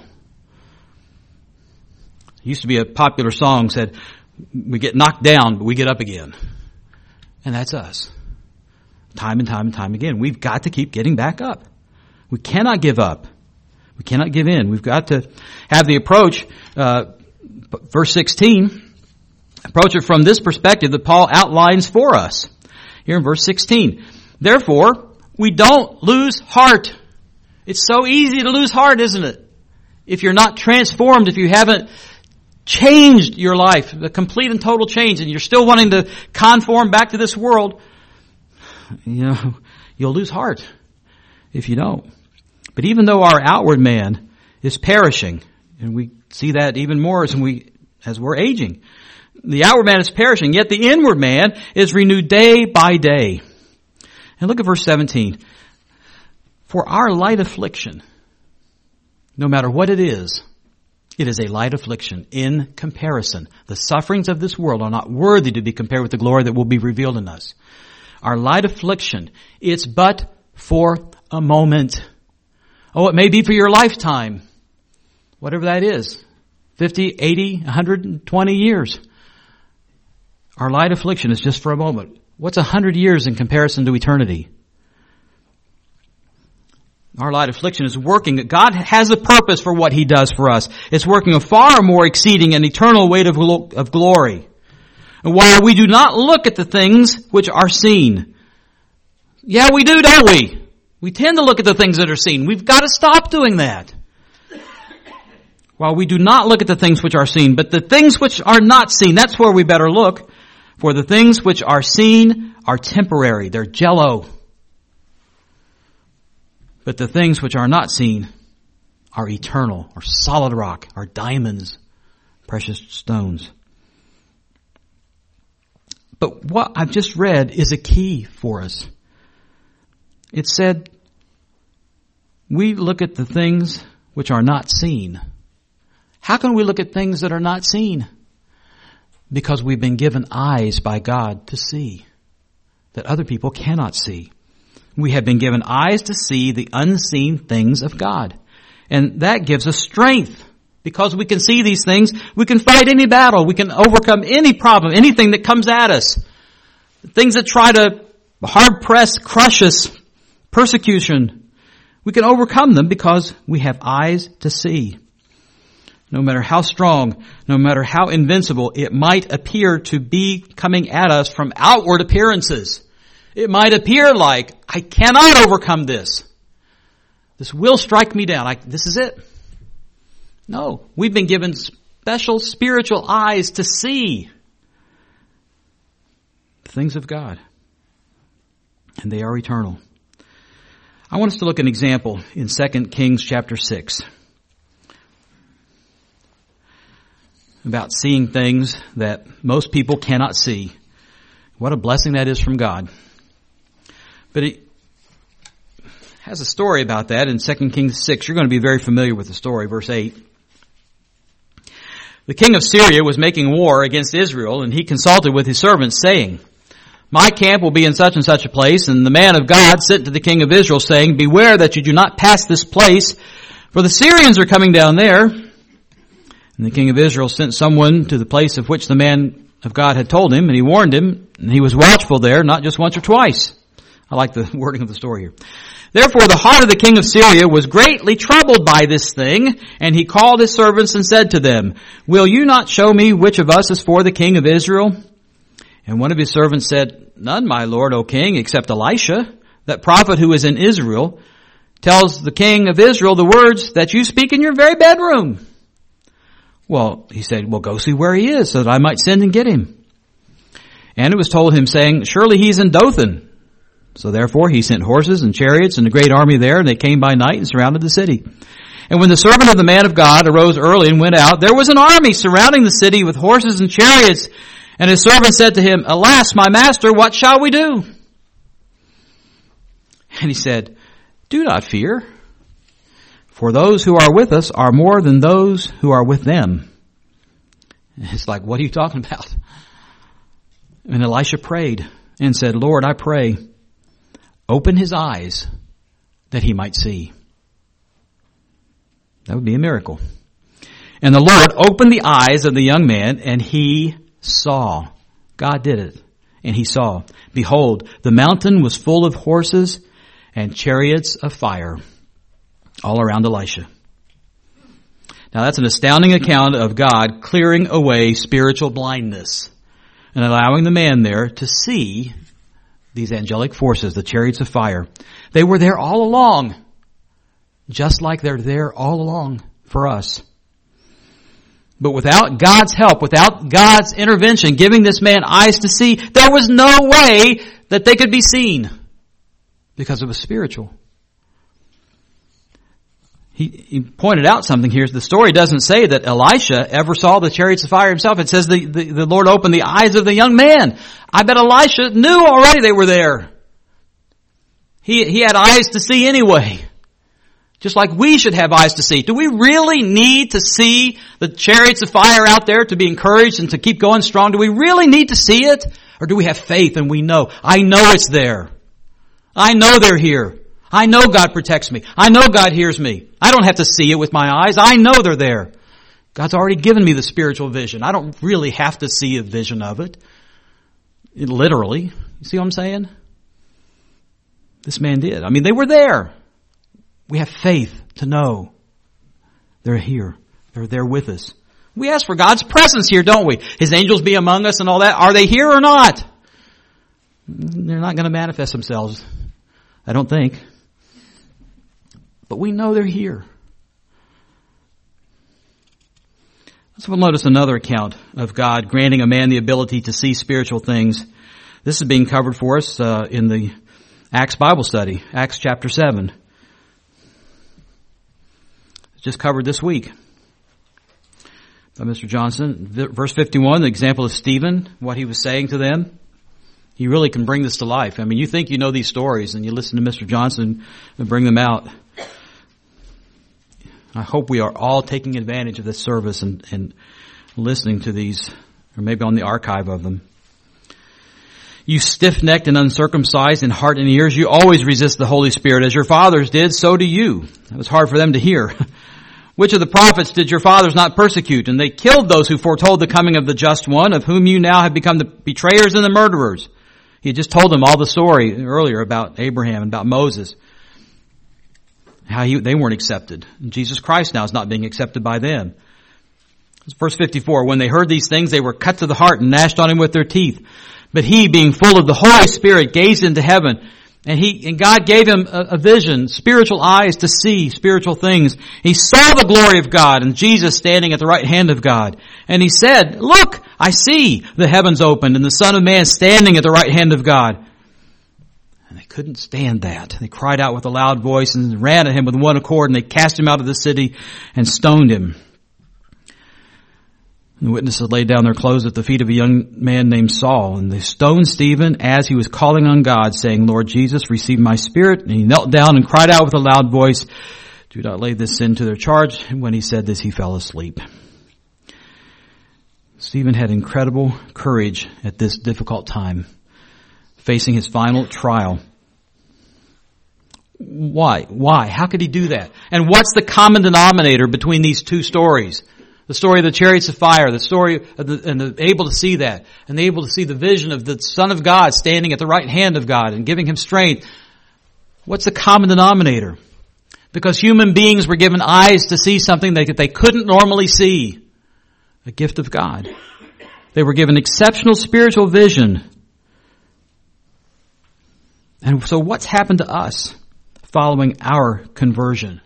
It used to be a popular song said, we get knocked down, but we get up again. And that's us. Time and time and time again. We've got to keep getting back up. We cannot give up. We cannot give in. We've got to have the approach, uh, verse sixteen, approach it from this perspective that Paul outlines for us. Here in verse sixteen. Therefore, we don't lose heart. It's so easy to lose heart, isn't it? If you're not transformed, if you haven't changed your life, the complete and total change, and you're still wanting to conform back to this world, you know, you'll lose heart if you don't. But even though our outward man is perishing, and we see that even more as we as we're aging, the outward man is perishing, yet the inward man is renewed day by day. And look at verse seventeen. For our light affliction, no matter what it is, it is a light affliction in comparison. The sufferings of this world are not worthy to be compared with the glory that will be revealed in us. Our light affliction, it's but for a moment. Oh, it may be for your lifetime. Whatever that is. fifty, eighty, one hundred twenty years. Our light affliction is just for a moment. What's a hundred years in comparison to eternity? Our light affliction is working. God has a purpose for what He does for us. It's working a far more exceeding and eternal weight of, of glory. And while we do not look at the things which are seen. Yeah, we do, don't we? We tend to look at the things that are seen. We've got to stop doing that. While we do not look at the things which are seen, but the things which are not seen, that's where we better look. For the things which are seen are temporary. They're jello. But the things which are not seen are eternal, are solid rock, are diamonds, precious stones. But what I've just read is a key for us. It said, we look at the things which are not seen. How can we look at things that are not seen? Because we've been given eyes by God to see that other people cannot see. We have been given eyes to see the unseen things of God. And that gives us strength. Because we can see these things, we can fight any battle. We can overcome any problem, anything that comes at us. Things that try to hard press, crush us, persecution. We can overcome them because we have eyes to see. No matter how strong, no matter how invincible it might appear to be coming at us from outward appearances. It might appear like, I cannot overcome this. This will strike me down. I, this is it. No, we've been given special spiritual eyes to see the things of God. And they are eternal. I want us to look at an example in Second Kings chapter six. About seeing things that most people cannot see. What a blessing that is from God. But it has a story about that in Second Kings six. You're going to be very familiar with the story, verse eight. The king of Syria was making war against Israel, and he consulted with his servants, saying, my camp will be in such and such a place. And the man of God sent to the king of Israel, saying, beware that you do not pass this place, for the Syrians are coming down there. And the king of Israel sent someone to the place of which the man of God had told him, and he warned him, and he was watchful there, not just once or twice. I like the wording of the story here. Therefore the heart of the king of Syria was greatly troubled by this thing, and he called his servants and said to them, will you not show me which of us is for the king of Israel? And one of his servants said, none, my lord, O king, except Elisha, that prophet who is in Israel, tells the king of Israel the words that you speak in your very bedroom. Well, he said, well, go see where he is so that I might send and get him. And it was told him, saying, surely he's in Dothan. So therefore he sent horses and chariots and a great army there, and they came by night and surrounded the city. And when the servant of the man of God arose early and went out, there was an army surrounding the city with horses and chariots. And his servant said to him, alas, my master, what shall we do? And he said, do not fear. For those who are with us are more than those who are with them. It's like, what are you talking about? And Elisha prayed and said, Lord, I pray, open his eyes that he might see. That would be a miracle. And the Lord opened the eyes of the young man, and he saw. God did it. And he saw. Behold, the mountain was full of horses and chariots of fire all around Elisha. Now that's an astounding account of God clearing away spiritual blindness and allowing the man there to see these angelic forces, the chariots of fire. They were there all along, just like they're there all along for us. But without God's help, without God's intervention, giving this man eyes to see, there was no way that they could be seen because it was spiritual. He, he pointed out something here. The story doesn't say that Elisha ever saw the chariots of fire himself. It says the, the, the Lord opened the eyes of the young man. I bet Elisha knew already they were there. He, he had eyes to see anyway. Just like we should have eyes to see. Do we really need to see the chariots of fire out there to be encouraged and to keep going strong? Do we really need to see it? Or do we have faith and we know, I know it's there. I know they're here. I know God protects me. I know God hears me. I don't have to see it with my eyes. I know they're there. God's already given me the spiritual vision. I don't really have to see a vision of it. Literally. You see what I'm saying? This man did. I mean, they were there. We have faith to know they're here. They're there with us. We ask for God's presence here, don't we? His angels be among us and all that. Are they here or not? They're not going to manifest themselves, I don't think. But we know they're here. Let's notice another account of God granting a man the ability to see spiritual things. This is being covered for us uh, in the Acts Bible study, Acts chapter seven. It's just covered this week by Mister Johnson. Verse fifty-one, the example of Stephen, what he was saying to them. He really can bring this to life. I mean, you think you know these stories and you listen to Mister Johnson and bring them out. I hope we are all taking advantage of this service and, and listening to these, or maybe on the archive of them. You stiff-necked and uncircumcised in heart and ears, you always resist the Holy Spirit. As your fathers did, so do you. It was hard for them to hear. Which of the prophets did your fathers not persecute? And they killed those who foretold the coming of the just one, of whom you now have become the betrayers and the murderers. He had just told them all the story earlier about Abraham and about Moses. How he, they weren't accepted. And Jesus Christ now is not being accepted by them. Verse fifty-four, when they heard these things, they were cut to the heart and gnashed on him with their teeth. But he, being full of the Holy Spirit, gazed into heaven. And he, and God gave him a, a vision, spiritual eyes to see spiritual things. He saw the glory of God and Jesus standing at the right hand of God. And he said, look, I see the heavens opened and the Son of Man standing at the right hand of God. And they couldn't stand that. They cried out with a loud voice and ran at him with one accord, and they cast him out of the city and stoned him. And the witnesses laid down their clothes at the feet of a young man named Saul, and they stoned Stephen as he was calling on God, saying, Lord Jesus, receive my spirit. And he knelt down and cried out with a loud voice, do not lay this sin to their charge. And when he said this, he fell asleep. Stephen had incredible courage at this difficult time, facing his final trial. Why? Why? How could he do that? And what's the common denominator between these two stories? The story of the chariots of fire, the story of the, and the, able to see that, and able to see the vision of the Son of God standing at the right hand of God and giving him strength. What's the common denominator? Because human beings were given eyes to see something that they couldn't normally see. A gift of God. They were given exceptional spiritual vision. And so what's happened to us following our conversion?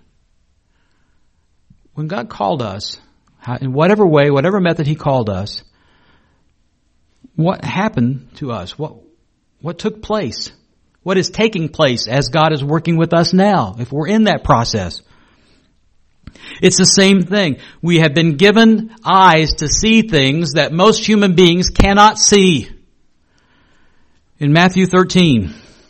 When God called us, in whatever way, whatever method he called us, what happened to us? What, what took place? What is taking place as God is working with us now, if we're in that process? It's the same thing. We have been given eyes to see things that most human beings cannot see. In Matthew thirteen,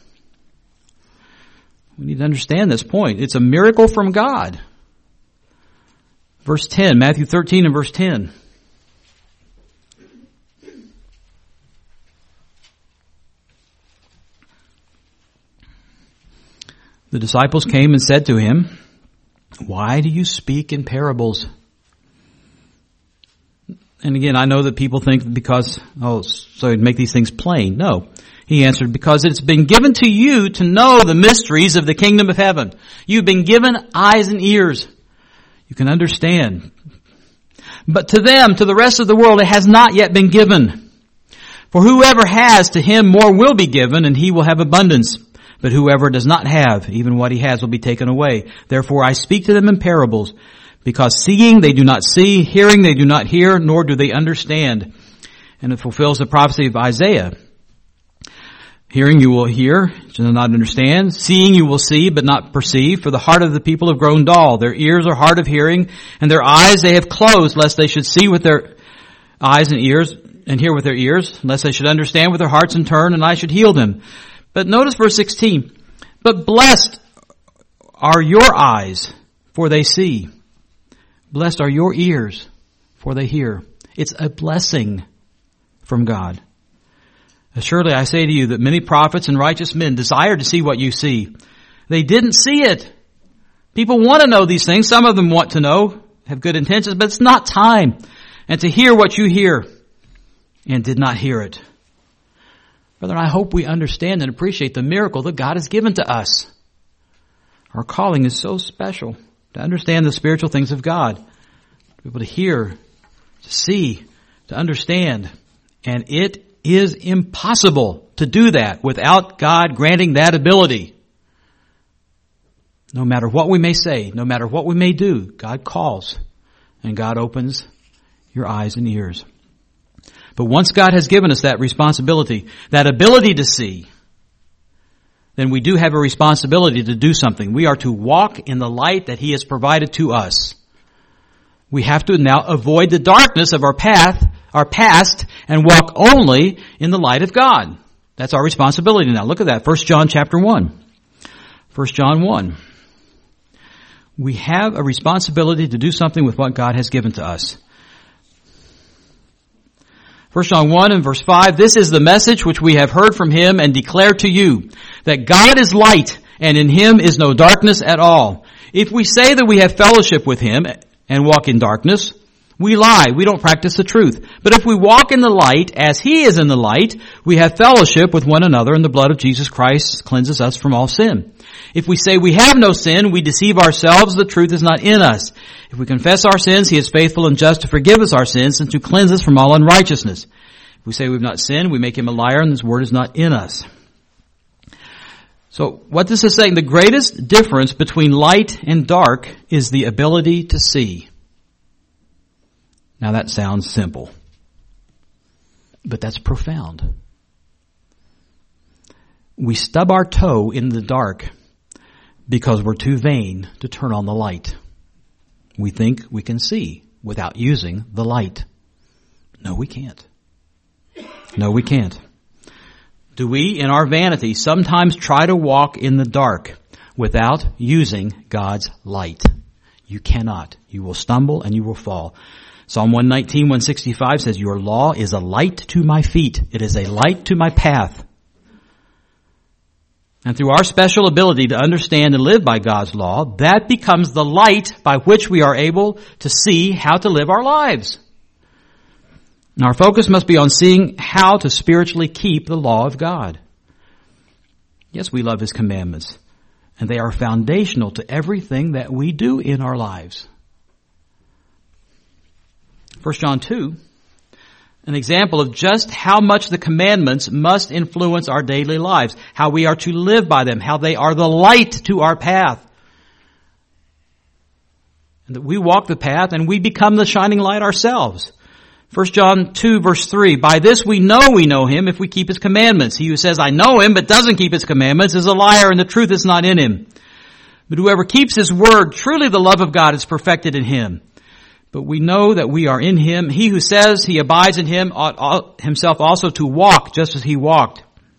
we need to understand this point. It's a miracle from God. Verse ten, Matthew thirteen and verse ten. The disciples came and said to him, why do you speak in parables? And again, I know that people think because, oh, so he'd make these things plain. No. He answered, because it's been given to you to know the mysteries of the kingdom of heaven. You've been given eyes and ears. You can understand. But to them, to the rest of the world, it has not yet been given. For whoever has, to him more will be given, and he will have abundance. But whoever does not have, even what he has will be taken away. Therefore I speak to them in parables, because seeing they do not see, hearing they do not hear, nor do they understand. And it fulfills the prophecy of Isaiah. Hearing you will hear, but not understand. Seeing you will see, but not perceive. For the heart of the people have grown dull. Their ears are hard of hearing, and their eyes they have closed, lest they should see with their eyes and ears, and hear with their ears, lest they should understand with their hearts and turn, and I should heal them. But notice verse sixteen. But blessed are your eyes, for they see. Blessed are your ears, for they hear. It's a blessing from God. Assuredly, I say to you that many prophets and righteous men desire to see what you see. They didn't see it. People want to know these things. Some of them want to know, have good intentions, but it's not time. And to hear what you hear, and did not hear it. Brother, I hope we understand and appreciate the miracle that God has given to us. Our calling is so special to understand the spiritual things of God, to be able to hear, to see, to understand. And it is impossible to do that without God granting that ability. No matter what we may say, no matter what we may do, God calls and God opens your eyes and ears. But once God has given us that responsibility, that ability to see, then we do have a responsibility to do something. We are to walk in the light that He has provided to us. We have to now avoid the darkness of our path, our past, and walk only in the light of God. That's our responsibility now. Look at that. First John chapter one. First John one. We have a responsibility to do something with what God has given to us. First John one and verse five, this is the message which we have heard from Him and declare to you, that God is light, and in Him is no darkness at all. If we say that we have fellowship with Him and walk in darkness, we lie, we don't practice the truth. But if we walk in the light, as He is in the light, we have fellowship with one another, and the blood of Jesus Christ cleanses us from all sin. If we say we have no sin, we deceive ourselves, the truth is not in us. If we confess our sins, He is faithful and just to forgive us our sins and to cleanse us from all unrighteousness. If we say we've not sinned, we make Him a liar, and His word is not in us. So what this is saying, the greatest difference between light and dark is the ability to see. Now that sounds simple, but that's profound. We stub our toe in the dark because we're too vain to turn on the light. We think we can see without using the light. No, we can't. No, we can't. Do we, in our vanity, sometimes try to walk in the dark without using God's light? You cannot. You will stumble and you will fall. Psalm one nineteen, one sixty-five says, your law is a light to my feet. It is a light to my path. And through our special ability to understand and live by God's law, that becomes the light by which we are able to see how to live our lives. And our focus must be on seeing how to spiritually keep the law of God. Yes, we love His commandments, and they are foundational to everything that we do in our lives. First John two, an example of just how much the commandments must influence our daily lives, how we are to live by them, how they are the light to our path. And that we walk the path and we become the shining light ourselves. First John two verse three, by this we know we know Him if we keep His commandments. He who says, I know Him, but doesn't keep His commandments is a liar, and the truth is not in him. But whoever keeps His word, truly the love of God is perfected in him. But we know that we are in Him. He who says he abides in Him ought himself also to walk just as He walked.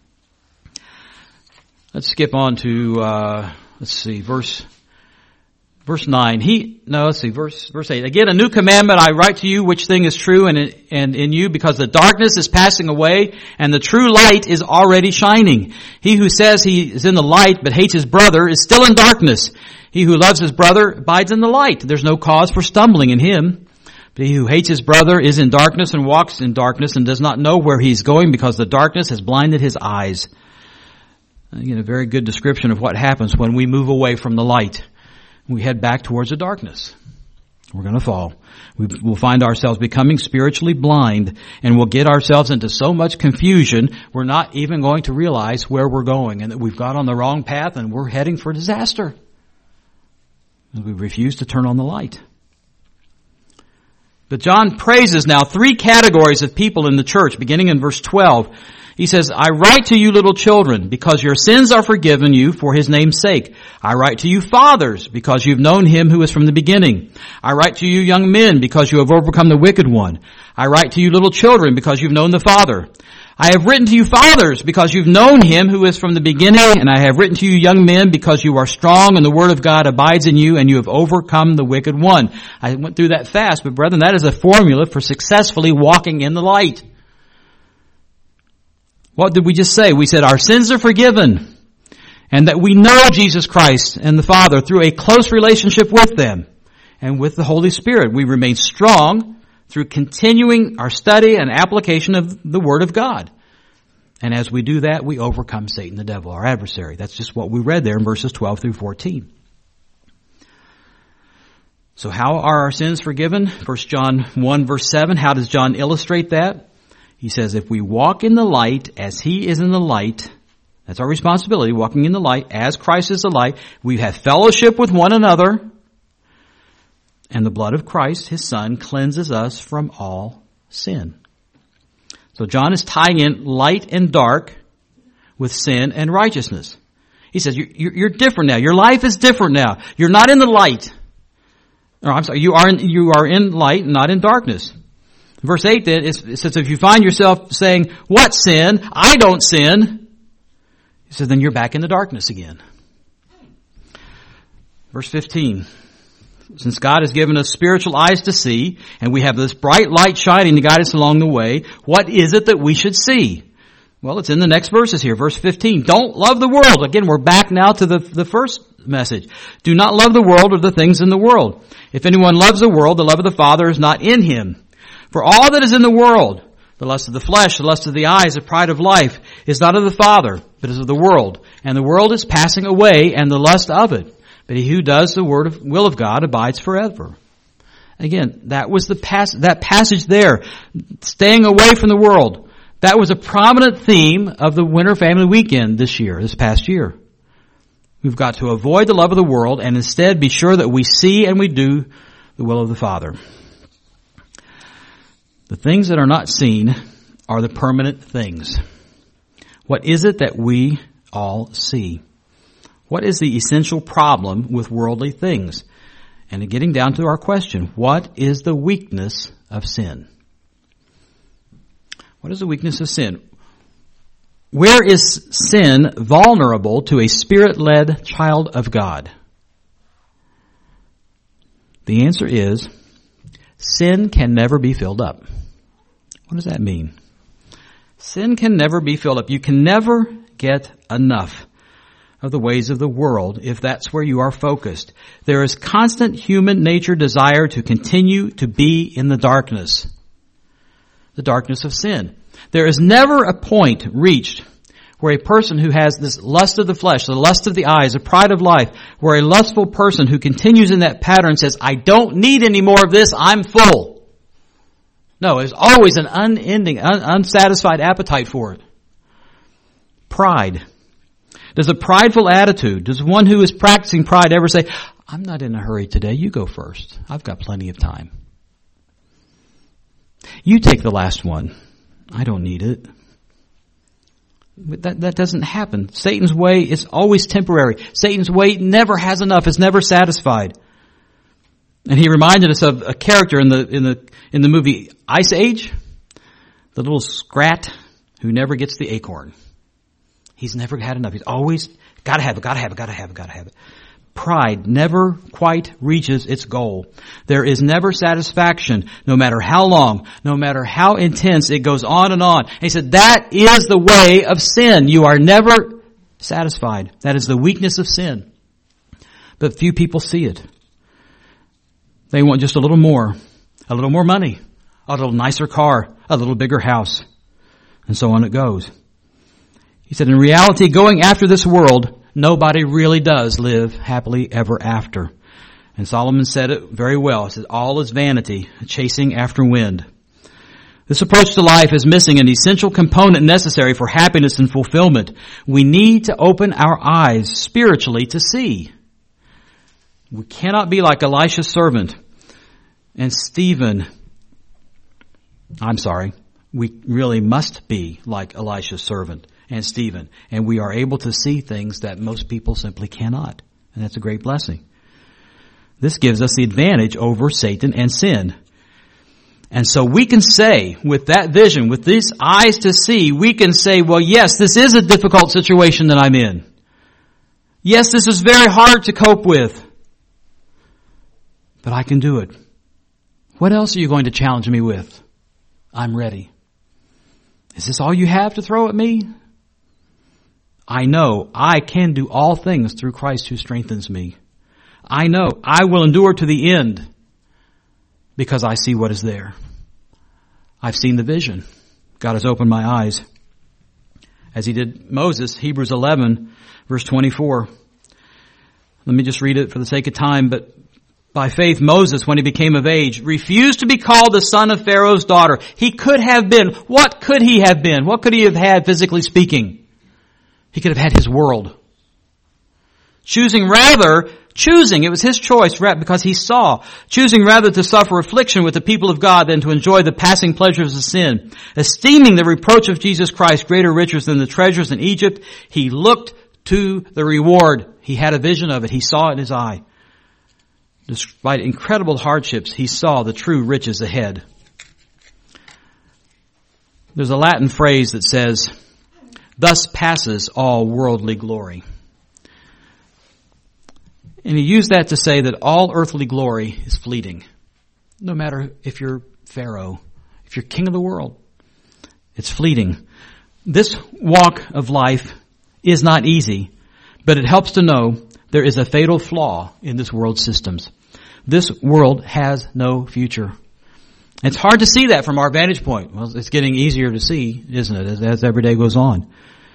Let's skip on to, uh, let's see, verse, verse nine. He, no, let's see, verse, verse eight. Again, a new commandment I write to you, which thing is true and, and in you, because the darkness is passing away and the true light is already shining. He who says he is in the light but hates his brother is still in darkness. He who loves his brother abides in the light. There's no cause for stumbling in him. But he who hates his brother is in darkness and walks in darkness and does not know where he's going because the darkness has blinded his eyes. Again, a very good description of what happens when we move away from the light. We head back towards the darkness. We're going to fall. We will find ourselves becoming spiritually blind, and we'll get ourselves into so much confusion we're not even going to realize where we're going and that we've got on the wrong path and we're heading for disaster. We refuse to turn on the light. But John praises now three categories of people in the church, beginning in verse twelve. He says, I write to you, little children, because your sins are forgiven you for His name's sake. I write to you, fathers, because you've known Him who is from the beginning. I write to you, young men, because you have overcome the wicked one. I write to you, little children, because you've known the Father. I have written to you, fathers, because you've known Him who is from the beginning, and I have written to you, young men, because you are strong and the word of God abides in you, and you have overcome the wicked one. I went through that fast, but brethren, that is a formula for successfully walking in the light. What did we just say? We said our sins are forgiven, and that we know Jesus Christ and the Father through a close relationship with them and with the Holy Spirit. We remain strong through continuing our study and application of the Word of God. And as we do that, we overcome Satan, the devil, our adversary. That's just what we read there in verses twelve through fourteen. So how are our sins forgiven? First John one verse seven, how does John illustrate that? He says, if we walk in the light as he is in the light, that's our responsibility, walking in the light as Christ is the light, we have fellowship with one another, and the blood of Christ, his Son, cleanses us from all sin. So John is tying in light and dark with sin and righteousness. He says, you're, you're different now. Your life is different now. You're not in the light. Or I'm sorry, you are in, you are in light, not in darkness. Verse eight then, it says, if you find yourself saying, what sin? I don't sin. He says, then you're back in the darkness again. Verse fifteen. Since God has given us spiritual eyes to see, and we have this bright light shining to guide us along the way, what is it that we should see? Well, it's in the next verses here. Verse fifteen. Don't love the world. Again, we're back now to the, the first message. Do not love the world or the things in the world. If anyone loves the world, the love of the Father is not in him. For all that is in the world, the lust of the flesh, the lust of the eyes, the pride of life, is not of the Father, but is of the world. And the world is passing away, and the lust of it. But he who does the word of, will of God abides forever. Again, that was the pass, that passage there. Staying away from the world. That was a prominent theme of the Winter Family Weekend this year, this past year. We've got to avoid the love of the world and instead be sure that we see and we do the will of the Father. The things that are not seen are the permanent things. What is it that we all see? What is the essential problem with worldly things? And getting down to our question, what is the weakness of sin? What is the weakness of sin? Where is sin vulnerable to a Spirit-led child of God? The answer is, sin can never be filled up. What does that mean? Sin can never be filled up. You can never get enough of the ways of the world if that's where you are focused. There is constant human nature desire to continue to be in the darkness. The darkness of sin. There is never a point reached where a person who has this lust of the flesh, the lust of the eyes, the pride of life, where a lustful person who continues in that pattern says, I don't need any more of this, I'm full. No, there's always an unending, un- unsatisfied appetite for it. Pride. Does a prideful attitude, does one who is practicing pride ever say, I'm not in a hurry today, you go first. I've got plenty of time. You take the last one. I don't need it. But that, that doesn't happen. Satan's way is always temporary. Satan's way never has enough, is never satisfied. And he reminded us of a character in the, in the, in the movie Ice Age. The little scrat who never gets the acorn. He's never had enough. He's always, gotta have it, gotta have it, gotta have it, gotta have it. Pride never quite reaches its goal. There is never satisfaction, no matter how long, no matter how intense, it goes on and on. And he said, that is the way of sin. You are never satisfied. That is the weakness of sin. But few people see it. They want just a little more, a little more money, a little nicer car, a little bigger house, and so on it goes. He said, in reality, going after this world, nobody really does live happily ever after. And Solomon said it very well. He said, all is vanity, chasing after wind. This approach to life is missing an essential component necessary for happiness and fulfillment. We need to open our eyes spiritually to see. We cannot be like Elisha's servant and Stephen. I'm sorry. We really must be like Elisha's servant and Stephen, and we are able to see things that most people simply cannot. And that's a great blessing. This gives us the advantage over Satan and sin. And so we can say, with that vision, with these eyes to see, we can say, well, yes, this is a difficult situation that I'm in. Yes, this is very hard to cope with. But I can do it. What else are you going to challenge me with? I'm ready. Is this all you have to throw at me? I know I can do all things through Christ who strengthens me. I know I will endure to the end because I see what is there. I've seen the vision. God has opened my eyes. as he did Moses, Hebrews eleven, verse twenty-four. Let me just read it for the sake of time. But by faith, Moses, when he became of age, refused to be called the son of Pharaoh's daughter. He could have been. What could he have been? What could he have had, physically speaking? He could have had his world. Choosing rather, choosing, it was his choice because he saw, choosing rather to suffer affliction with the people of God than to enjoy the passing pleasures of sin. Esteeming the reproach of Jesus Christ greater riches than the treasures in Egypt, he looked to the reward. He had a vision of it. He saw it in his eye. Despite incredible hardships, he saw the true riches ahead. There's a Latin phrase that says, "Thus passes all worldly glory." And he used that to say that all earthly glory is fleeting. No matter if you're Pharaoh, if you're king of the world, it's fleeting. This walk of life is not easy, but it helps to know there is a fatal flaw in this world's systems. This world has no future. It's hard to see that from our vantage point. Well, it's getting easier to see, isn't it, as, as every day goes on.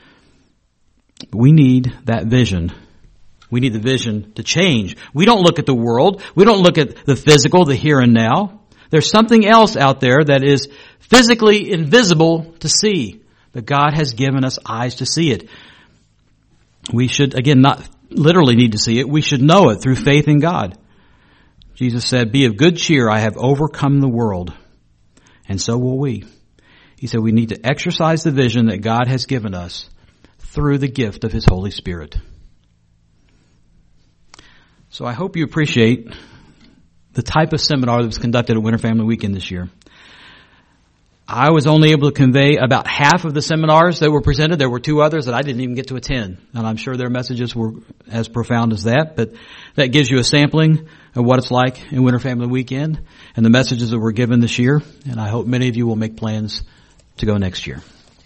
We need that vision. We need the vision to change. We don't look at the world. We don't look at the physical, the here and now. There's something else out there that is physically invisible to see. But God has given us eyes to see it. We should, again, not literally need to see it. We should know it through faith in God. Jesus said, "Be of good cheer. I have overcome the world." And so will we. He said we need to exercise the vision that God has given us through the gift of His Holy Spirit. So I hope you appreciate the type of seminar that was conducted at Winter Family Weekend this year. I was only able to convey about half of the seminars that were presented. There were two others that I didn't even get to attend. And I'm sure their messages were as profound as that. But that gives you a sampling of what it's like in Winter Family Weekend and the messages that were given this year. And I hope many of you will make plans to go next year.